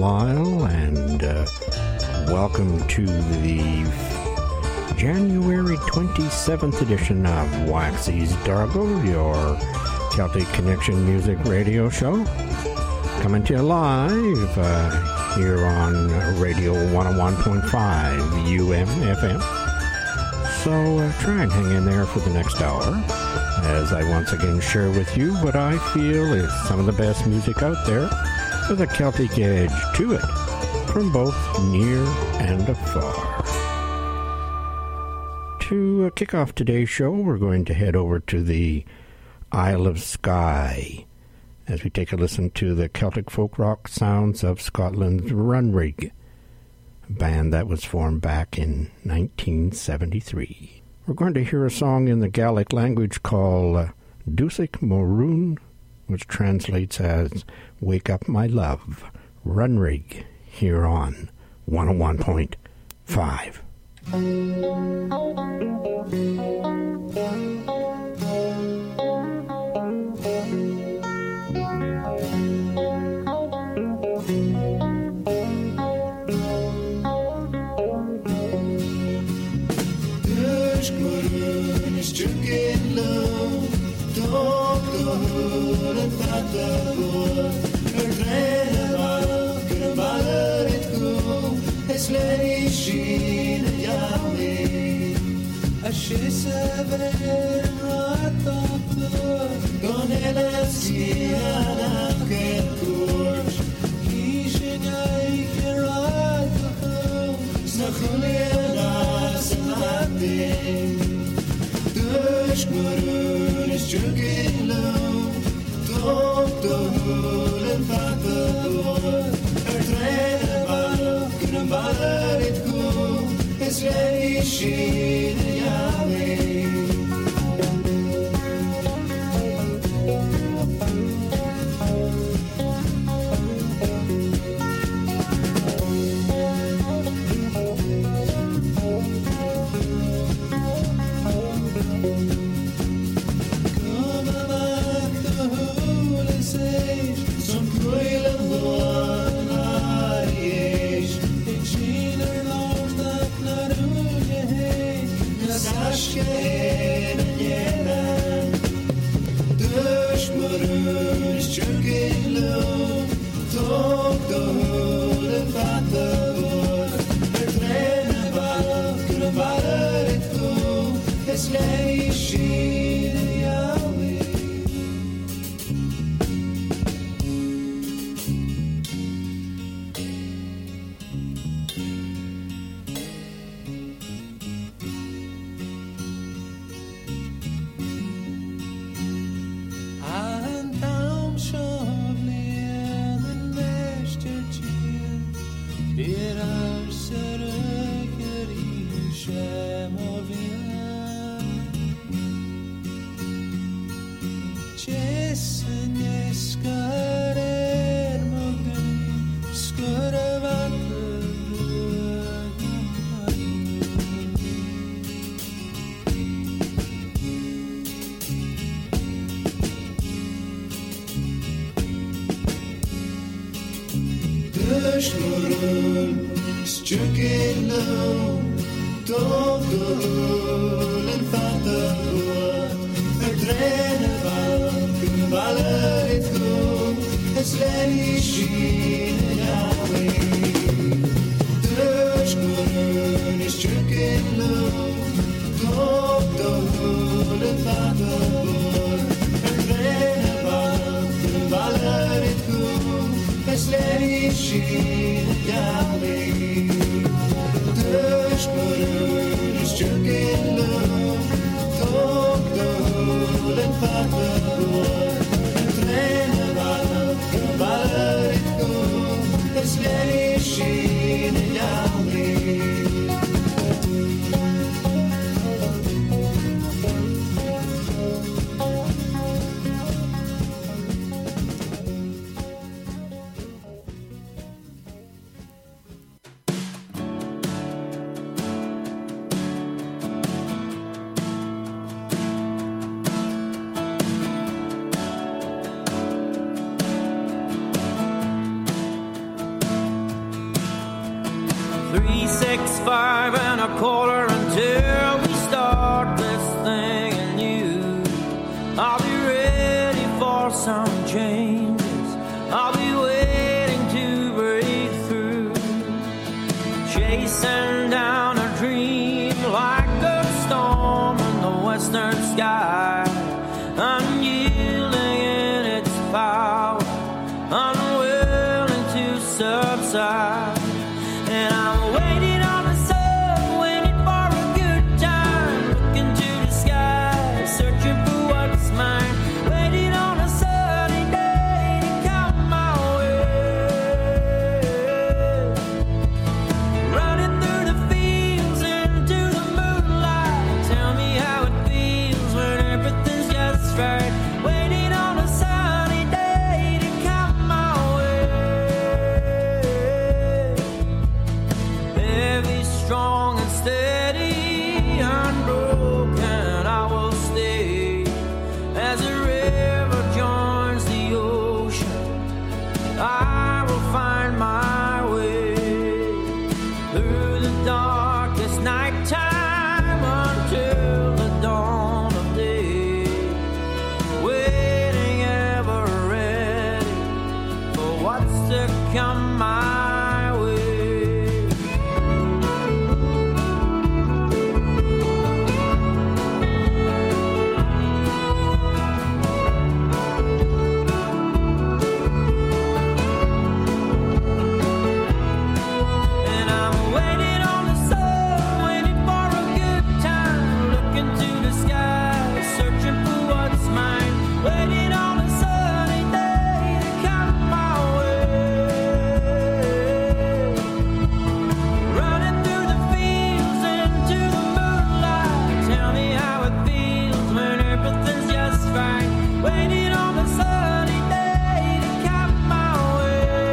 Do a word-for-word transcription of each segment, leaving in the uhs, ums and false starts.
Lyle, and uh, welcome to the January twenty-seventh edition of Waxy's Dargle, your Celtic Connection Music Radio Show. Coming to you live uh, here on Radio one oh one point five U M F M. So uh, try and hang in there for the next hour as I once again share with you what I feel is some of the best music out there with a Celtic edge to it from both near and afar. To uh, kick off today's show, we're going to head over to the Isle of Skye as we take a listen to the Celtic folk rock sounds of Scotland's Runrig, a band that was formed back in nineteen seventy-three. We're going to hear a song in the Gaelic language called uh, Dusik Moroon, which translates as Wake Up My Love, Runrig, here on one oh one point five. Drinking low, talk the hood and fat the wood. Her train of a baller it go, it's lady sheen and yummy. A shiz of a rat of the gone and see an anchor course. He's in a rat of the Snachulian as a latte. Maroon is drinking low, talk the hood and fat the wood. Her train of a couldn't bother it go, it's lady sheen and yummy. Drinking low, talk the hood and fat the wood. Her train of a baller it go, it's lady sheen and yummy. Dutch Maroon is drinking low, talk the hood and fat the wood. Her train of a baller it go, it's lady sheen and yummy. Dutch Maroon is drinking low, talk the hood and fat the wood. The train of a baller it go, it's lady sheen and yummy. It's five and a quarter until we start this thing anew. I'll be ready for some changes. I'll be waiting to break through. Chasing down a dream like a storm in the western sky. Unyielding in its power, unwilling to subside. And I'm waiting on the sun, waiting for a good time. Looking to the sky, searching for what's mine. Waiting on a sunny day to come my way. Running through the fields into the moonlight. Tell me how it feels when everything's just right. Waiting on a sunny day to come my way. Heavy, strong and steady, unbroken I will stay. As a river joins the ocean, I will find my way. Through the darkest nighttime until the dawn of day. Waiting ever ready for what's to come my way. And I'm waiting on the sun, waiting for a good time. Looking to the sky, searching for what's mine. Waiting on a sunny day to come my way. Running through the fields into the moonlight. Tell me how it feels when everything's just right. Waiting on a sunny day to come my way.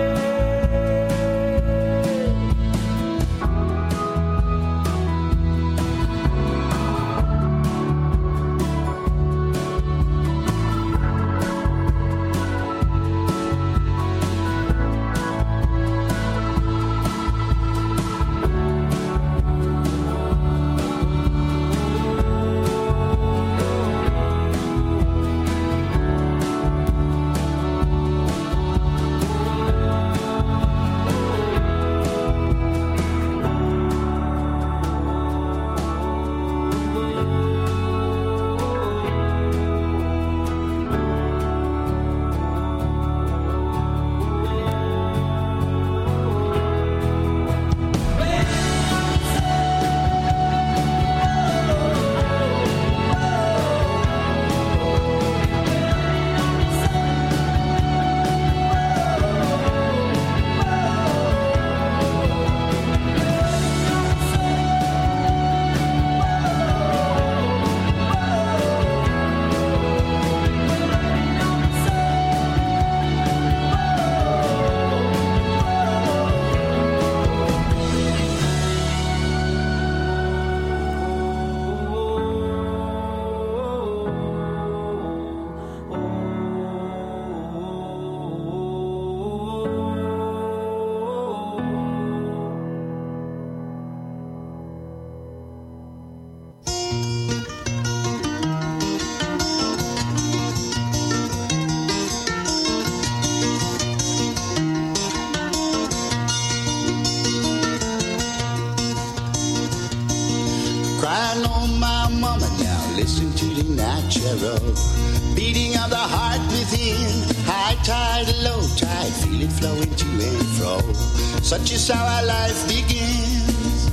Crying on my mama now, listen to the natural beating of the heart within. High tide, low tide, feel it flowing to and fro. Such is how our life begins.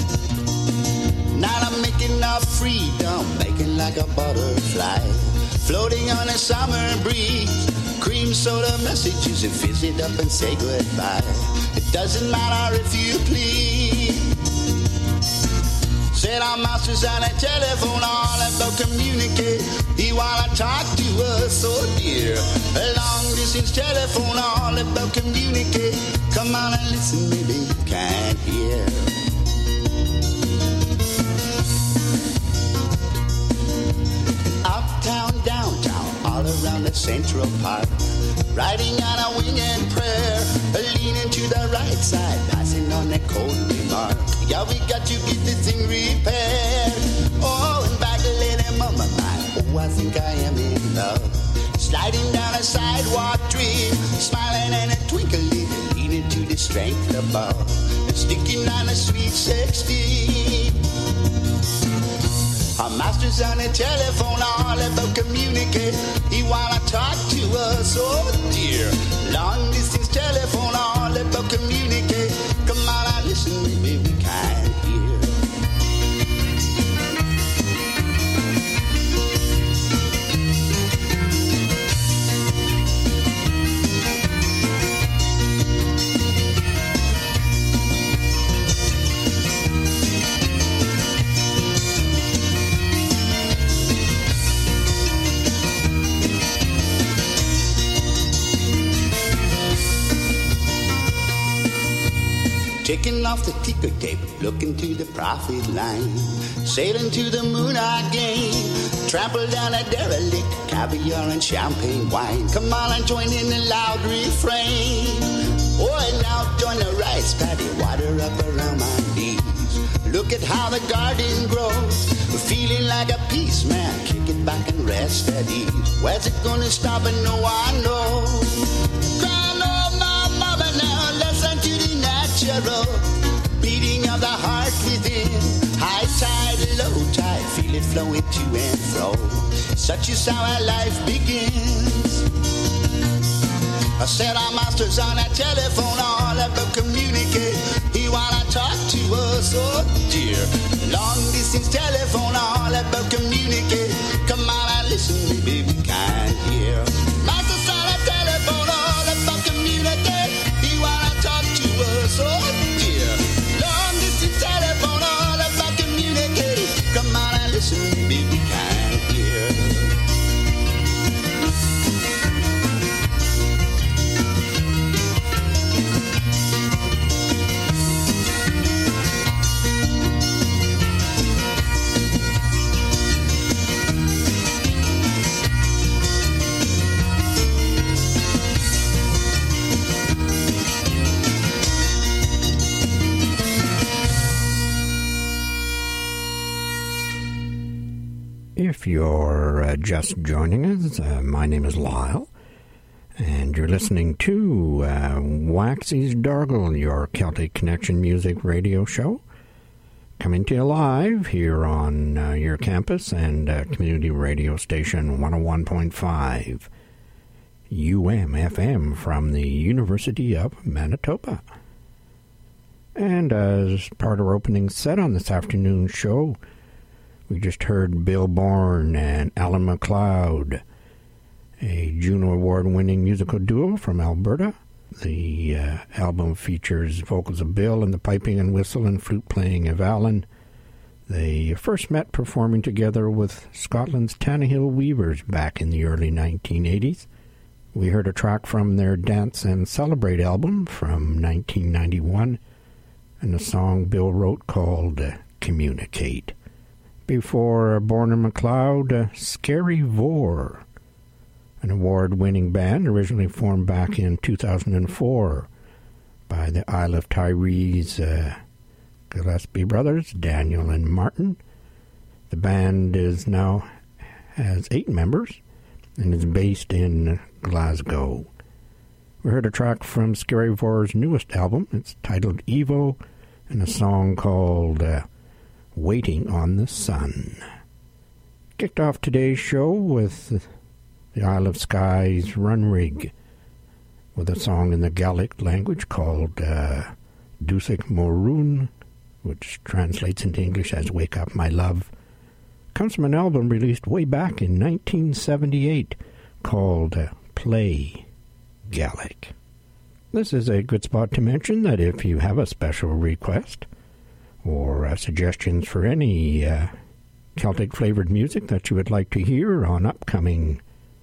Now I'm making our freedom, making like a butterfly, floating on a summer breeze. Cream soda messages and fizz it up and say goodbye. It doesn't matter if you please. Said our master's on a telephone all about communicate. He wanna talk to us, oh dear. A long distance telephone all about communicate. Come on and listen, maybe you can't hear. Uptown, downtown, all around the Central Park. riding on a winged prayer, leaning to the right side, passing on a cold remark. Yeah, we got to get this thing repaired. Oh, and back a little mama mine. Oh, I think I am in love. Sliding down a sidewalk dream, smiling and a twinkling, leaning to the strength above, and sticking on a sweet sixteen. Our master's on the telephone, all about communicate. He wanna talk to us, oh dear. Long distance telephone, all about communicate. Come on and listen, maybe we can't hear. Taking off the ticker tape, looking to the profit line, sailing to the moon again, trample down a derelict, caviar and champagne wine. Come on and join in the loud refrain. Oh, and now join the rice paddy, water up around my knees. Look at how the garden grows, feeling like a peace man. Kick it back and rest at ease. Where's it gonna stop and no one knows? Grand old my mama now, listen to the natural beating of the heart within. High tide, low tide, feel it flowing to and fro. Such is how our life begins. I said our master's on a telephone, all about communicate. He wanna talk to us, oh dear. Long distance telephone, all about communicate. Come on and listen, maybe we can't hear. Master's on a telephone, all about communicate. He wanna talk to us, oh dear. Long distance telephone, all about communicate. Come on and listen, maybe we can't hear. If you're uh, just joining us, uh, my name is Lyle, and you're listening to uh, Waxy's Dargle, your Celtic Connection music radio show, coming to you live here on uh, your campus and uh, community radio station one oh one point five U M F M from the University of Manitoba. And as part of our opening set on this afternoon's show, we just heard Bill Bourne and Alan MacLeod, a Juno Award-winning musical duo from Alberta. The uh, album features vocals of Bill and the piping and whistle and flute playing of Alan. They first met performing together with Scotland's Tannahill Weavers back in the early nineteen eighties. We heard a track from their Dance and Celebrate album from nineteen ninety-one, and a song Bill wrote called uh, Communicate. Before Bourne and MacLeod, uh, Scary Vore, an award-winning band originally formed back in two thousand four by the Isle of Tyree's uh, Gillespie brothers, Daniel and Martin. The band is now has eight members and is based in Glasgow. We heard a track from Scary Vore's newest album. It's titled Evo, and a song called Uh, Waiting on the Sun. Kicked off today's show with the Isle of Skye's Runrig, with a song in the Gaelic language called uh, Dusik Morun, which translates into English as Wake Up My Love. Comes from an album released way back in nineteen seventy-eight called uh, Play Gaelic. This is a good spot to mention that if you have a special request or uh, suggestions for any uh, Celtic-flavored music that you would like to hear on upcoming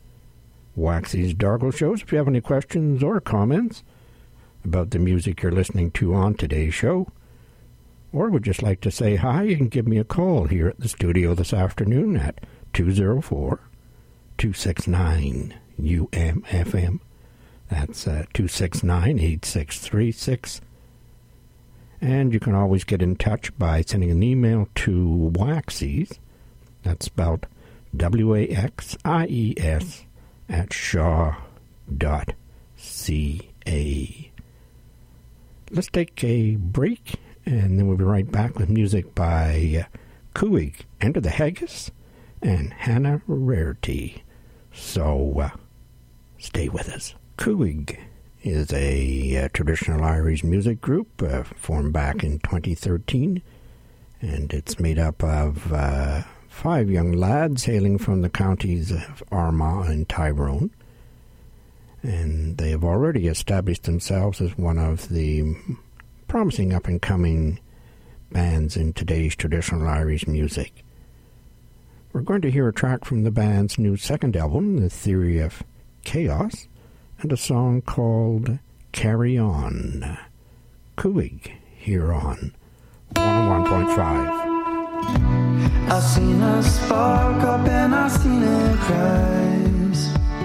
Waxy's Dargle shows, if you have any questions or comments about the music you're listening to on today's show, or would just like to say hi, you can give me a call here at the studio this afternoon at two oh four, two six nine, U M F M. That's uh, two six nine, eight six three six. And you can always get in touch by sending an email to Waxies. That's spelled W A X I E S at shaw dot C A. Let's take a break, and then we'll be right back with music by uh, Kuig, Enter the Haggis, and Hannah Rarity. So, uh, stay with us. Kuig is a uh, traditional Irish music group uh, formed back in twenty thirteen, and it's made up of uh, five young lads hailing from the counties of Armagh and Tyrone, and they have already established themselves as one of the promising up-and-coming bands in today's traditional Irish music. We're going to hear a track from the band's new second album, The Theory of Chaos, and a song called Carry On. Kuig here on one oh one point five. I seen a spark up and I seen it rise.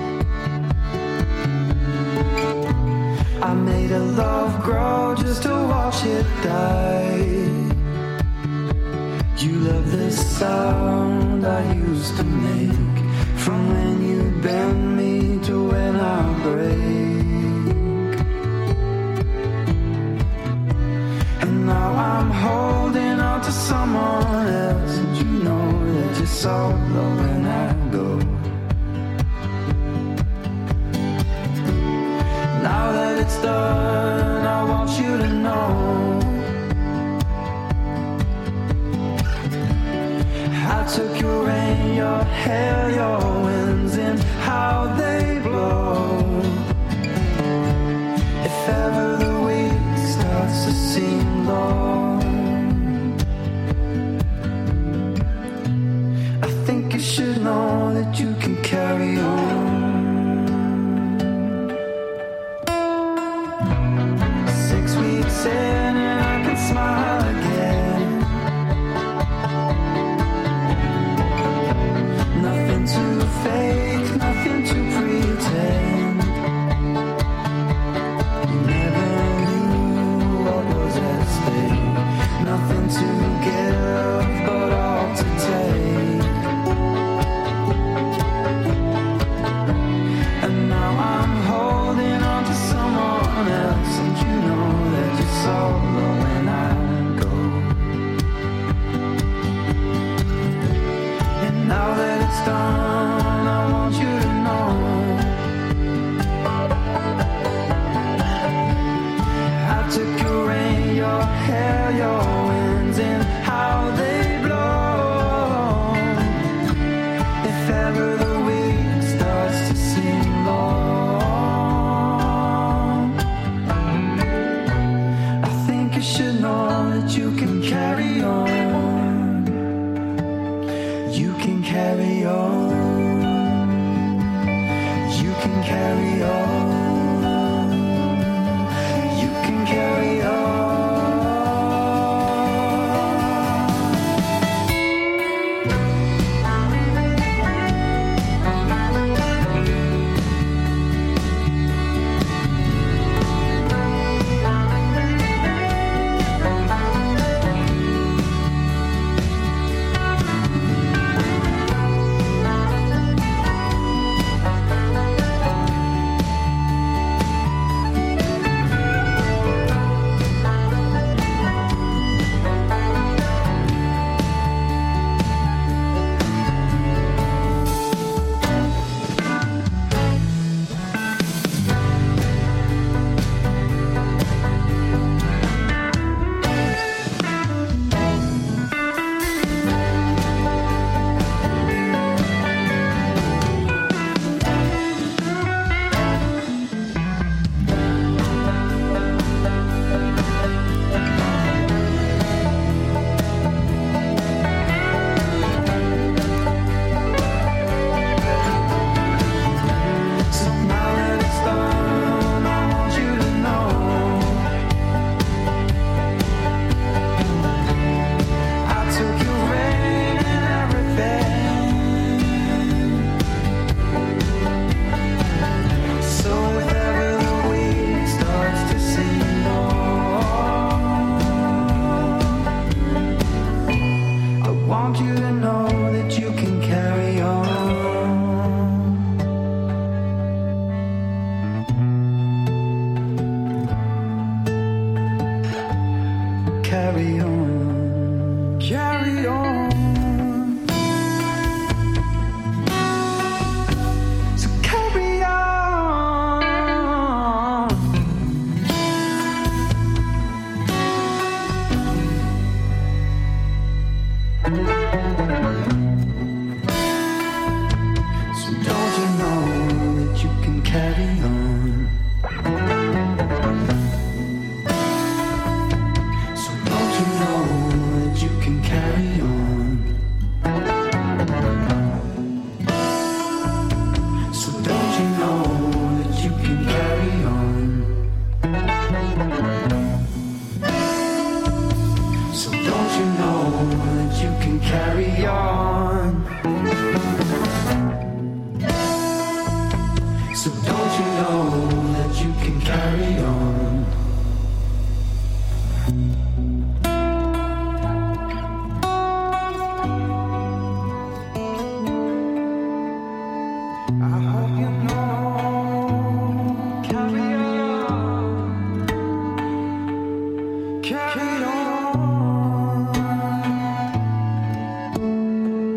I made a love grow just to watch it die. You love the sound I used to make, from when you bend me to when I break. And now I'm holding on to someone else, and you know that you're solo when I go. Now that it's done, I want you to know I took your rain, your hair, your winds, and how they blow. If ever the weight starts to seem low, I think you should know that you can carry on. Six weeks in and I can smile again. Nothing to fake, nothing to pretend. You never knew what was at stake. Nothing to give, but all to take. And now I'm holding on to someone else, and you know that you're solo when I go. And now that it's done, I want you to know I took your rain, your hair, your winds, and how they blow. If ever the weight starts to seem low, I think you should know that you can carry on. You can carry on. You can carry on. You can carry on. want you to know that you can carry on. Carry on, carry on. So carry on. So don't you know that you can carry on? So don't you know that you can carry on? So don't you know that you can carry on? So don't you know that you can carry on? So don't you know that you can carry on? I hope you know. Carry on. Carry on.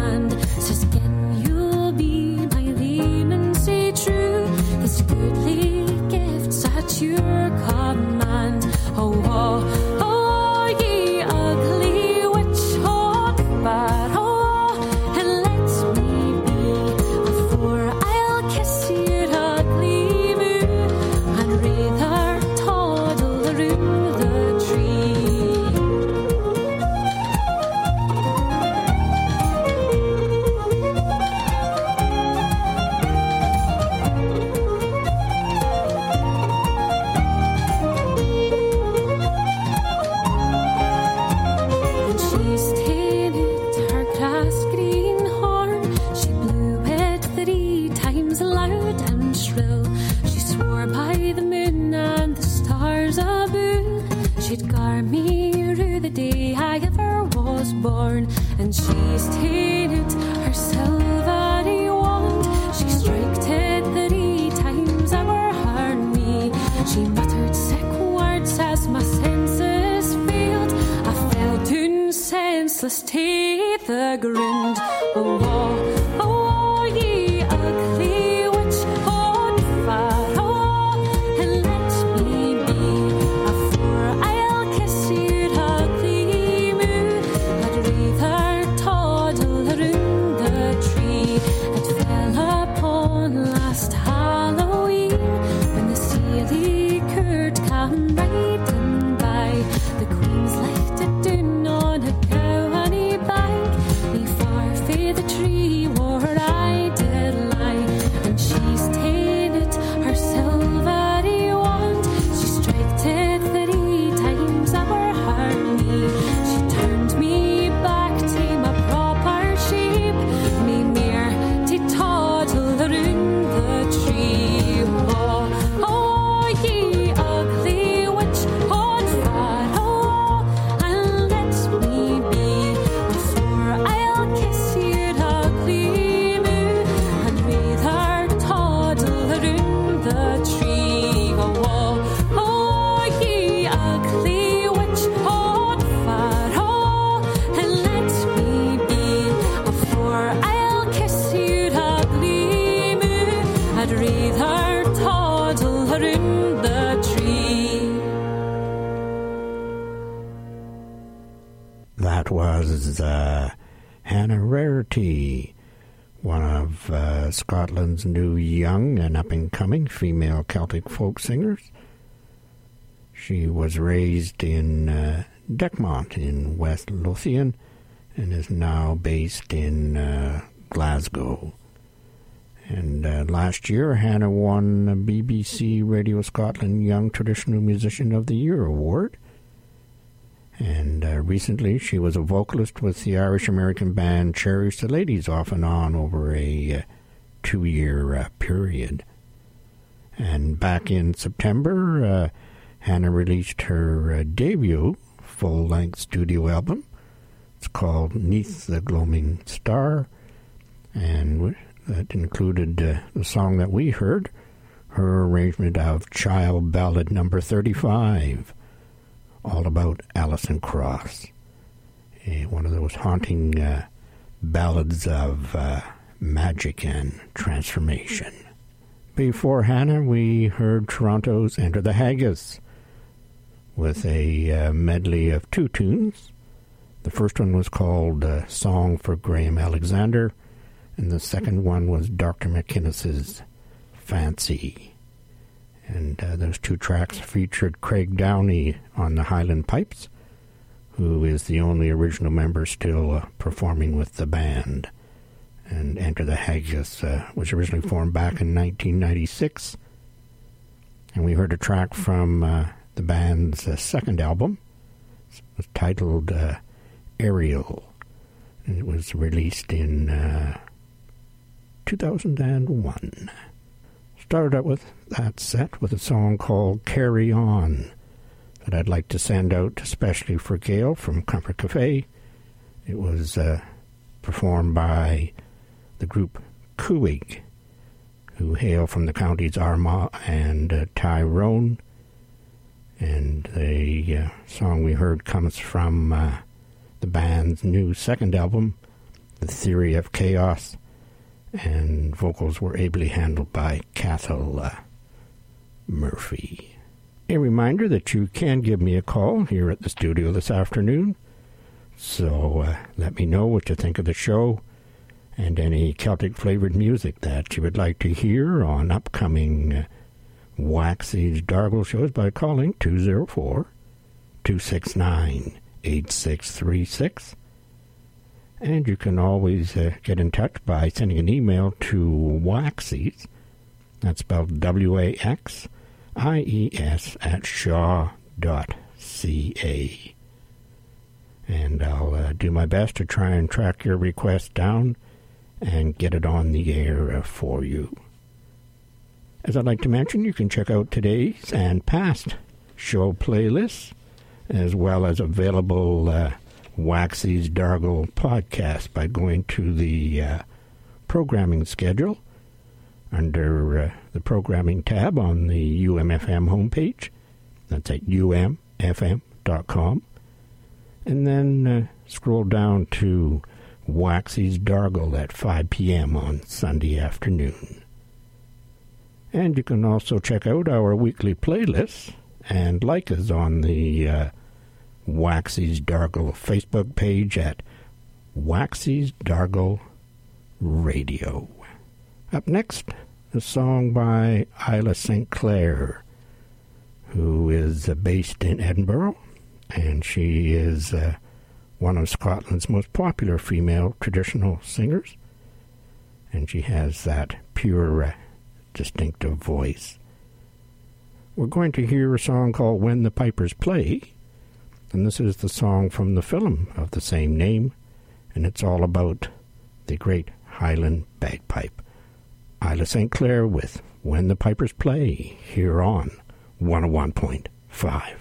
land. Says again you'll be my leman, say true. This goodly gift's at your command. Oh, oh, oh, ye ugly witch, oh, bad, oh, and let me be, for I'll kiss your ugly moo, and rather toddle around the tree. And she's tainted her grass green horn. She blew it three times loud and shrill. She swore by the moon and the stars aboon she'd gar me rue the day I ever was born. And she's tainted her silvery wand. She striked it three times over her knee. She muttered sick words as my senses failed. I fell down senseless to the ground. Oh, oh, oh, ye ugly witch, oh, far, oh, and let me be, for I'll kiss your ugly moo. I'd rather toddle around the tree. It fell upon last Halloween, when the silly court came riding by. The queen's lifted down on a cowanny bank, me far fae the tree where I did lie. And she's tainted her silvery wand. She striked it three times over her knee. She turned me back to my proper shape, me mere to toddle around the tree. Oh, oh, ye ugly witch, oh, far, oh, and let me be, for I'll kiss your ugly moo, and rather toddle around the tree. Oh, oh, ye ugly witch, oh, far, oh, and let me be, for I'll kiss your ugly moo, and rather toddle around the tree. That was uh, Hannah Rarity, one of uh, Scotland's new young and up-and-coming female Celtic folk singers. She was raised in uh, Deckmont in West Lothian and is now based in uh, Glasgow. And uh, last year, Hannah won a B B C Radio Scotland Young Traditional Musician of the Year award. And uh, recently, she was a vocalist with the Irish-American band Cherish the Ladies off and on over a uh, two-year uh, period. And back in September, uh, Hannah released her uh, debut full-length studio album. It's called Neath the Gloaming Star, and w- that included uh, the song that we heard, her arrangement of Child Ballad number thirty-five, all about Alison Cross, uh, one of those haunting uh, ballads of uh, magic and transformation. Before Hannah, we heard Toronto's Enter the Haggis with a uh, medley of two tunes. The first one was called uh, Song for Graham Alexander, and the second one was Doctor McInnes's Fancy. And uh, those two tracks featured Craig Downey on the Highland Pipes, who is the only original member still uh, performing with the band. And Enter the Haggis uh, was originally formed back in nineteen ninety-six. And we heard a track from uh, the band's uh, second album. It was titled uh, Ariel. And it was released in uh, two thousand one. Started out with that set with a song called Carry On that I'd like to send out especially for Gail from Comfort Cafe. It was uh, performed by the group Cooig, who hail from the counties Armagh and uh, Tyrone. And the uh, song we heard comes from uh, the band's new second album, The Theory of Chaos, and vocals were ably handled by Cathal uh, Murphy. A reminder that you can give me a call here at the studio this afternoon, so uh, let me know what you think of the show and any Celtic-flavored music that you would like to hear on upcoming uh, Waxy's Dargle shows by calling two oh four, two six nine, eight six three six. And you can always uh, get in touch by sending an email to Waxy's, that's spelled W A X I E S, at shaw dot C A. And I'll uh, do my best to try and track your request down and get it on the air uh, for you. As I'd like to mention, you can check out today's and past show playlists, as well as available uh, Waxy's Dargle podcast by going to the uh, programming schedule under uh, the programming tab on the U M F M homepage. That's at U M F M dot com. And then uh, scroll down to Waxy's Dargle at five p.m. on Sunday afternoon. And you can also check out our weekly playlists and like us on the uh, Waxy's Dargle Facebook page at Waxy's Dargle Radio. Up next, a song by Isla Saint Clair, who is uh, based in Edinburgh, and she is uh, one of Scotland's most popular female traditional singers, and she has that pure, uh, distinctive voice. We're going to hear a song called When the Pipers Play, and this is the song from the film of the same name, and it's all about the great Highland bagpipe. Isla Saint Clair with When the Pipers Play, here on one oh one point five.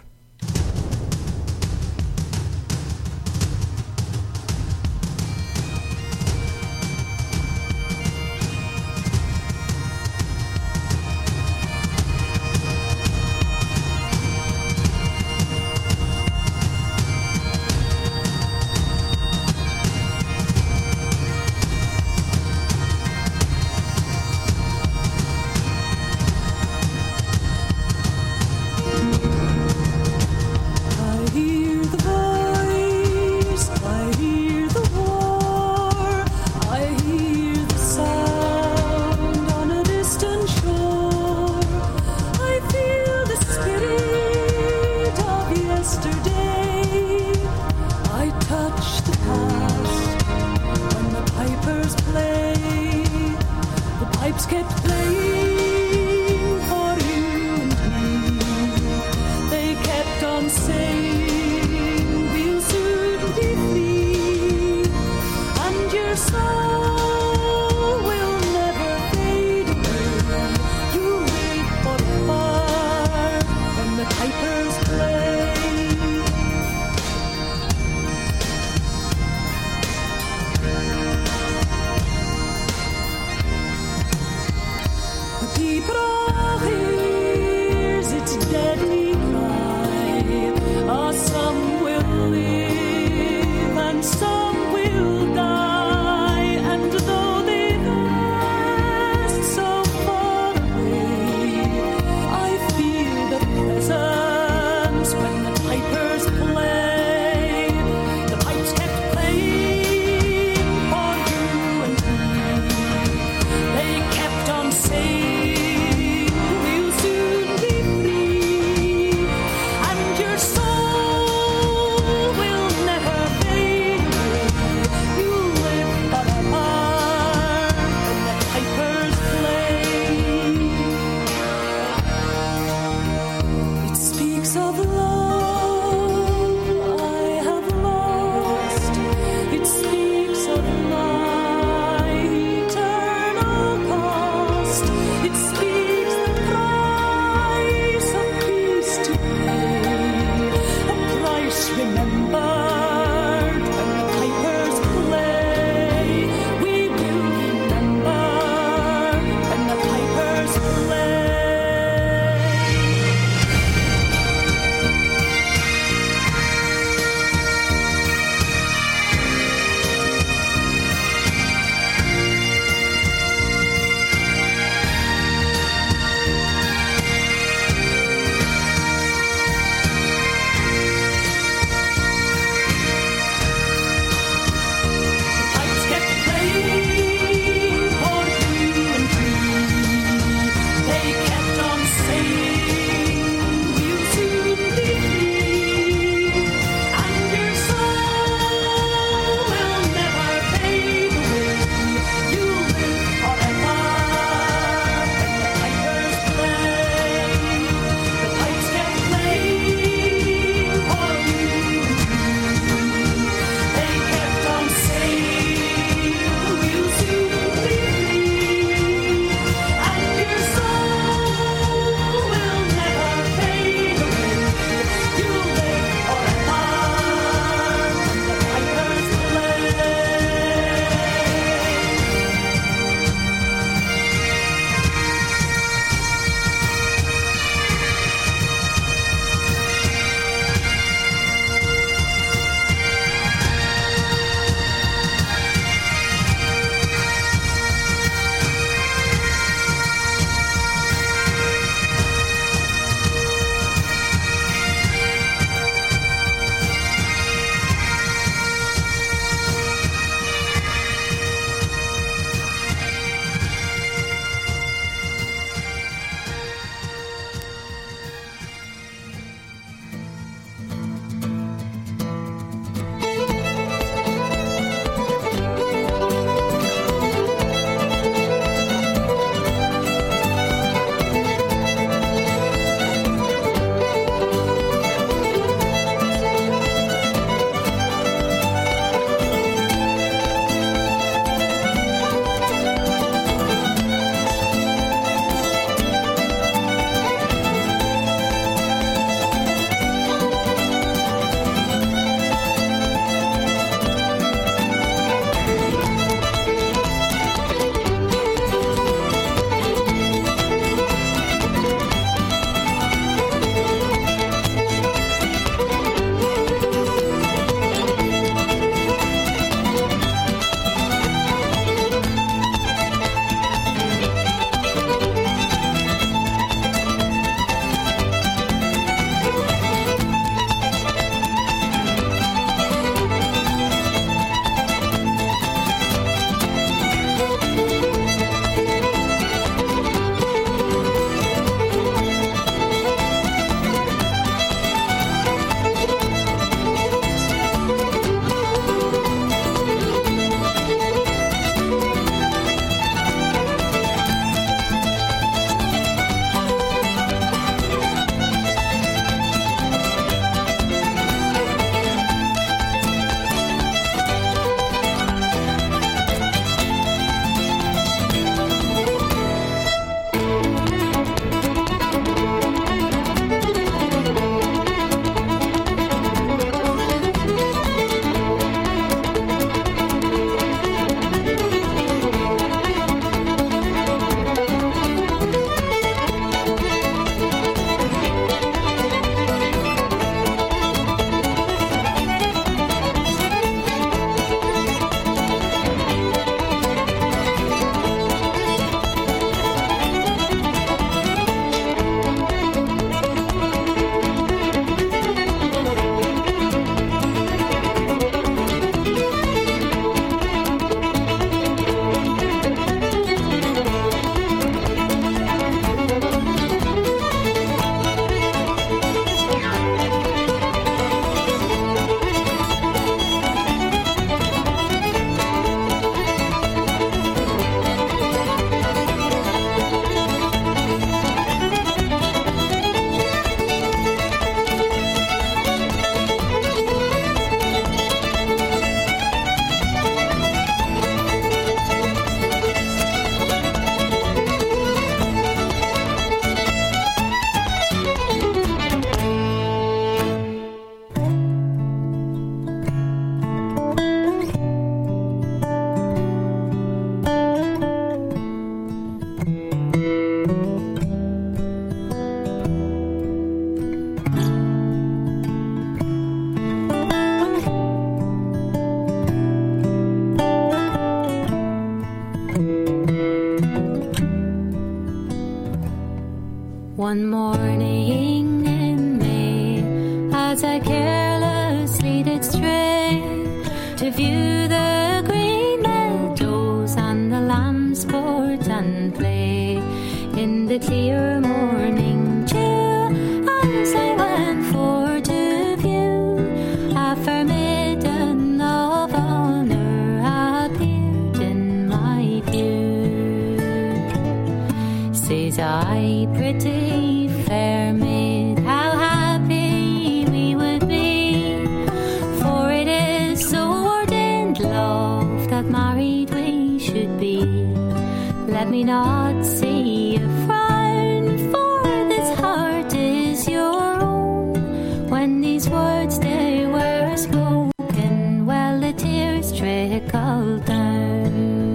One morning in May, as I carelessly did stray to view the green meadows and the lambs sport and play in the clear morning dew, as I went for to view, a fair maiden of honour appeared in my view. Says I, pretty fair maid, how happy we would be, for it is so ordained love that married we should be. Let me not see a frown, for this heart is your own. When these words they were spoken, well the tears trickled down.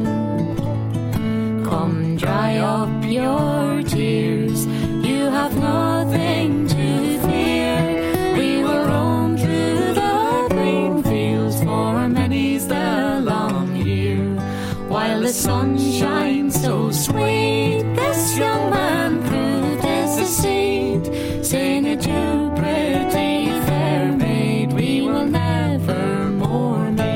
Come dry up your tears, you have nothing to fear. We will roam through the green fields for many's the long year. While the sun shines so sweet, this young man proved as a seed, saying it you pretty fair maid, we will never more meet.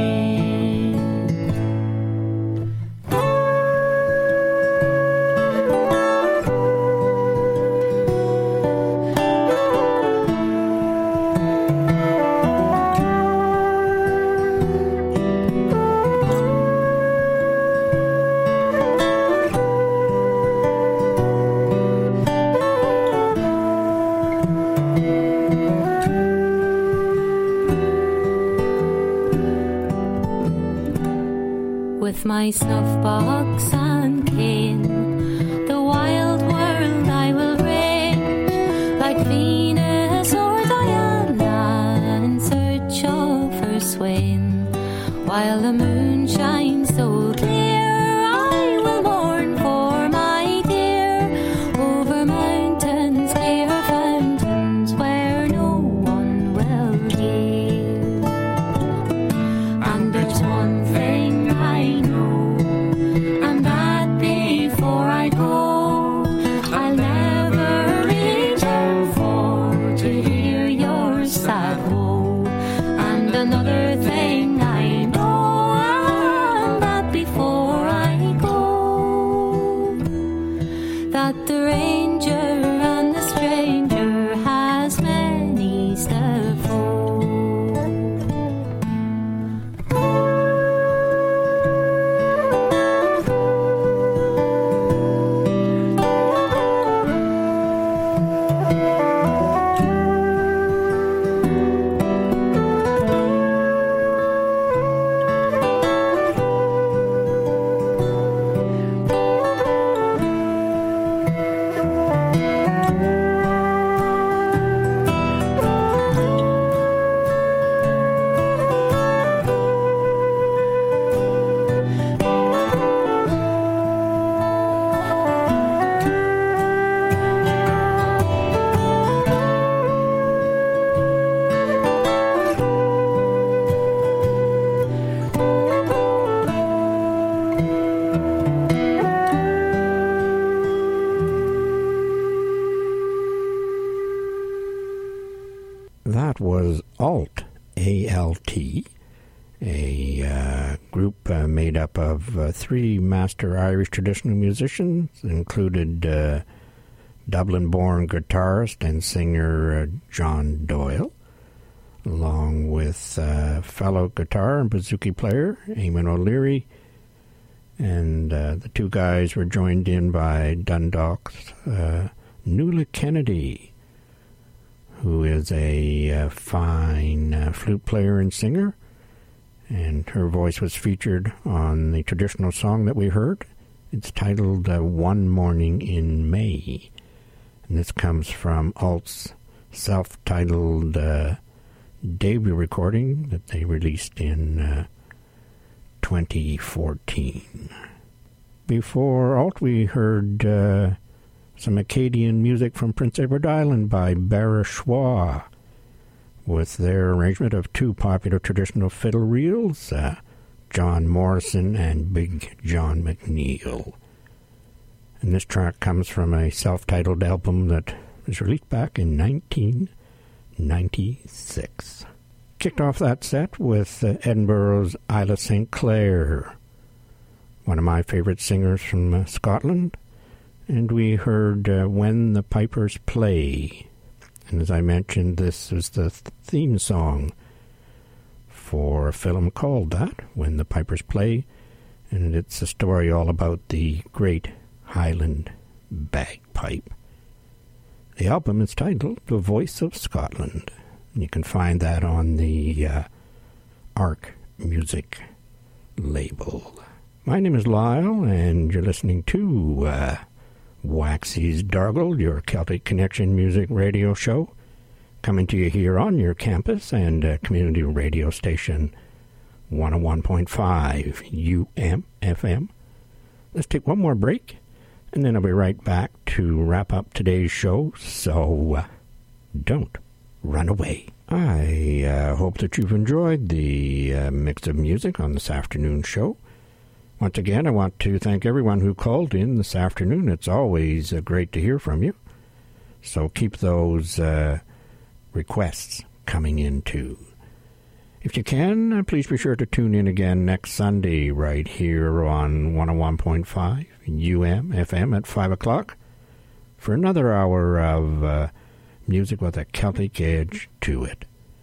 With my snuff box and cane, the wild world I will range, like Venus or Diana in search of her swain. While the moon shines so clear, I will mourn for my dear, over mountains, clear fountains, where no one will hear. And there's one thing I know, and that before I go, I'll never return for to hear your sad woe. And another thing I know, and that before I go, that the ranger and the stranger has many's the foe. That was Alt, A L T, a uh, group uh, made up of uh, three master Irish traditional musicians, included uh, Dublin-born guitarist and singer uh, John Doyle, along with uh, fellow guitar and bouzouki player Eamon O'Leary, and uh, the two guys were joined in by Dundalk's uh, Nuala Kennedy, who is a uh, fine uh, flute player and singer, and her voice was featured on the traditional song that we heard. It's titled uh, One Morning in May, and this comes from Alt's self-titled uh, debut recording that they released in uh, twenty fourteen. Before Alt, we heard uh, some Acadian music from Prince Edward Island by Bara Schwa, with their arrangement of two popular traditional fiddle reels, uh, John Morrison and Big John McNeil. And this track comes from a self-titled album that was released back in nineteen ninety-six. Kicked off that set with uh, Edinburgh's Isla Saint Clair, one of my favorite singers from uh, Scotland, and we heard uh, When the Pipers Play. And as I mentioned, this is the th- theme song for a film called that, When the Pipers Play, and it's a story all about the great Highland bagpipe. The album is titled The Voice of Scotland, and you can find that on the uh, Arc Music label. My name is Lyle, and you're listening to uh, Waxy's Dargle, your Celtic Connection music radio show, coming to you here on your campus and uh, community radio station one oh one point five U M F M. Let's take one more break, and then I'll be right back to wrap up today's show, so uh, don't run away. I uh, hope that you've enjoyed the uh, mix of music on this afternoon's show. Once again, I want to thank everyone who called in this afternoon. It's always uh, great to hear from you. So keep those uh, requests coming in, too. If you can, uh, please be sure to tune in again next Sunday right here on one oh one point five U M F M at five o'clock for another hour of uh, music with a Celtic edge to it.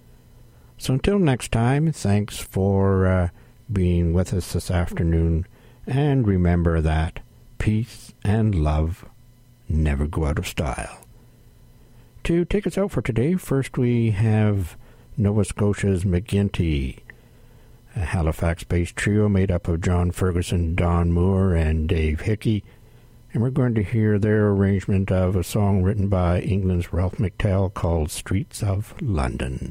So until next time, thanks for uh, being with us this afternoon, and remember that peace and love never go out of style. To take us out for today, first we have Nova Scotia's McGinty, a Halifax-based trio made up of John Ferguson, Don Moore, and Dave Hickey, and we're going to hear their arrangement of a song written by England's Ralph McTell called Streets of London.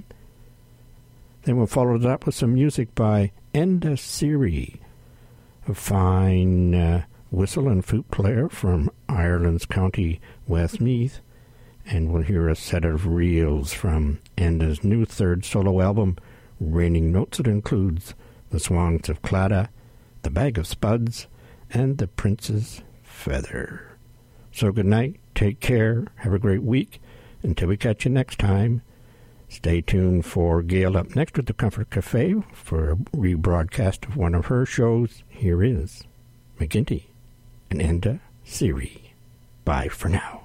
Then we'll follow it up with some music by Enda Siri, a fine uh, whistle and flute player from Ireland's county Westmeath, and we'll hear a set of reels from Enda's new third solo album, Raining Notes. It includes The Swans of Claddagh, The Bag of Spuds, and The Prince's Feather. So good night, take care, have a great week. Until we catch you next time, stay tuned for Gail up next with the Comfort Cafe for a rebroadcast of one of her shows. Here is McGinty and Enda Siri. Bye for now.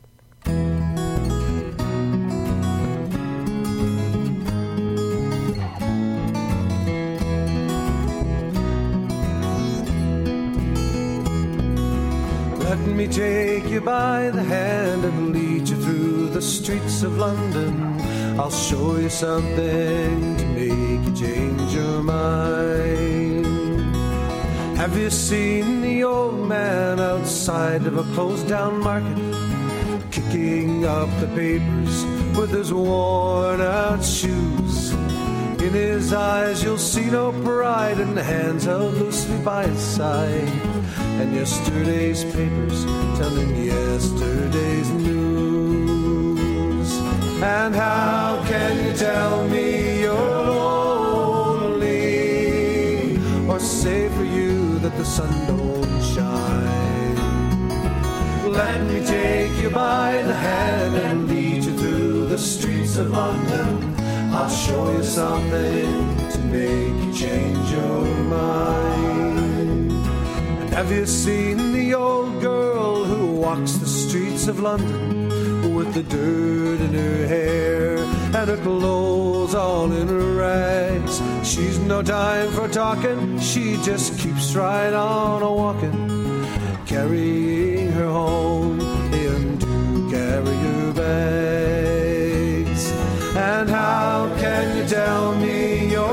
Let me take you by the hand and lead you through the streets of London. I'll show you something to make you change your mind. Have you seen the old man outside of a closed down market, kicking up the papers with his worn out shoes? In his eyes you'll see no pride, and hands held loosely by his side, and yesterday's papers telling yesterday's news. And how can you tell me you're lonely, or say for you that the sun don't shine? Let me take you by the hand and lead you through the streets of London. I'll show you something to make you change your mind. And have you seen the old girl who walks the streets of London with the dirt in her hair and her clothes all in her rags? She's no time for talking, she just keeps right on a-walking, carrying her home in two carrier bags. And how can you tell me you're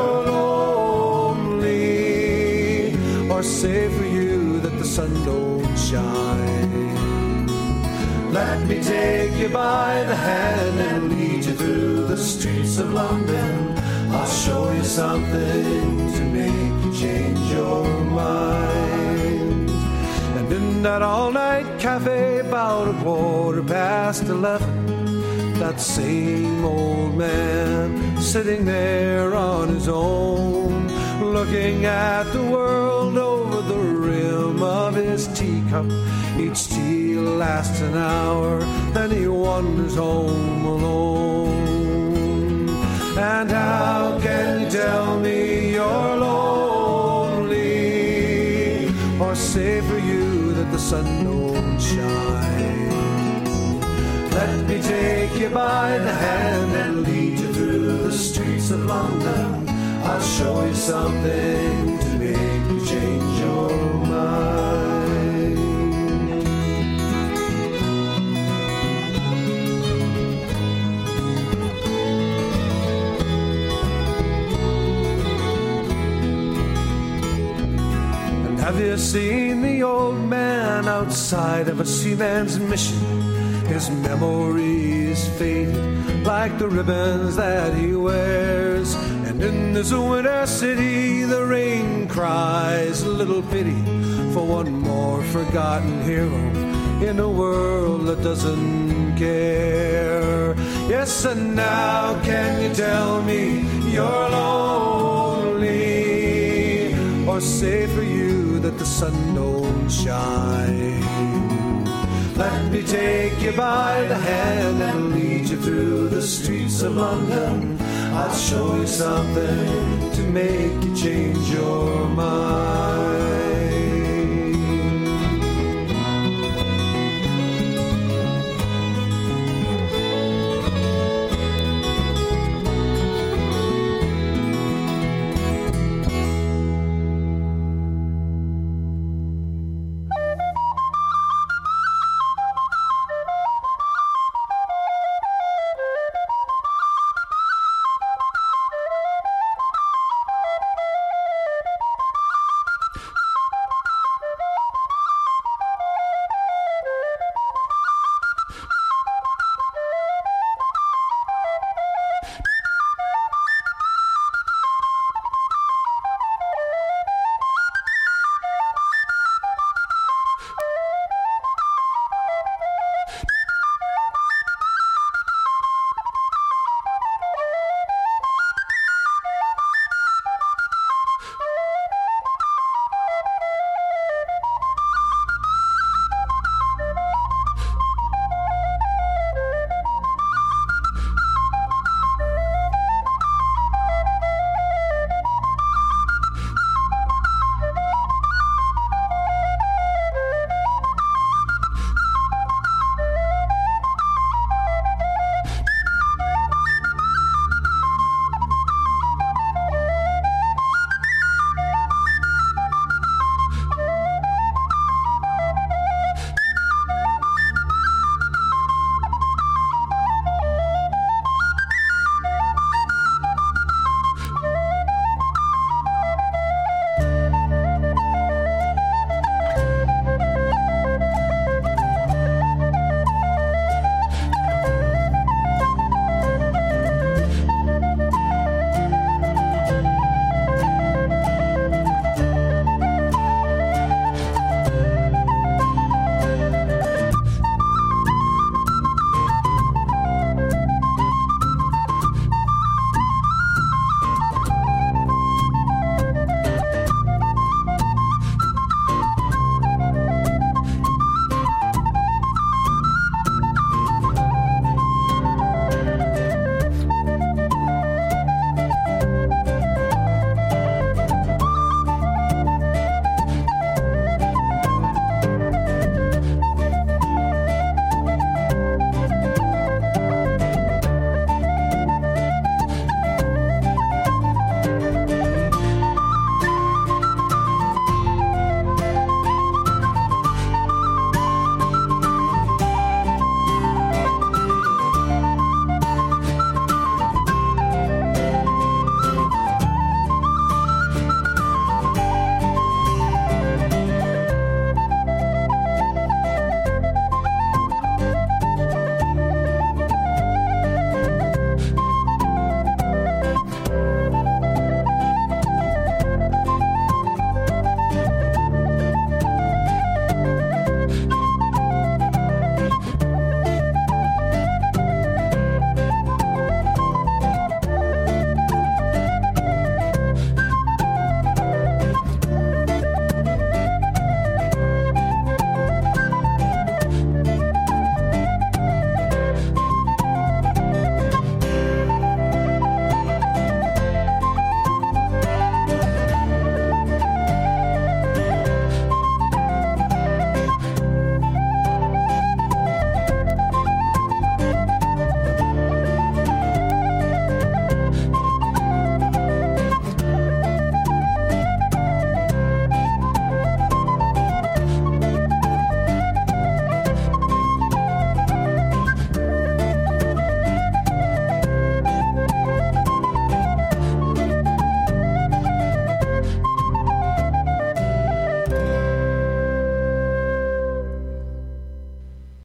lonely, or say for you that the sun don't shine? Let me take you by the hand and lead you through the streets of London. I'll show you something to make you change your mind. And in that all-night cafe about a quarter past eleven, that same old man sitting there on his own, looking at the world over the rim of his teacup cup. Each tea lasts an hour, then he wanders home alone. And how can you tell me you're lonely, or say for you that the sun don't shine? Let me take you by the hand and lead you through the streets of London. I'll show you something to make you change your mind. And have you seen the old man outside of a seaman's mission? His memory is faded like the ribbons that he wears. And in this winter city the rain cries little pity for one more forgotten hero in a world that doesn't care. Yes, and now can you tell me you're lonely, or say for you that the sun don't shine? Let me take you by the hand and lead you through the streets of London. I'll show you something to make you change your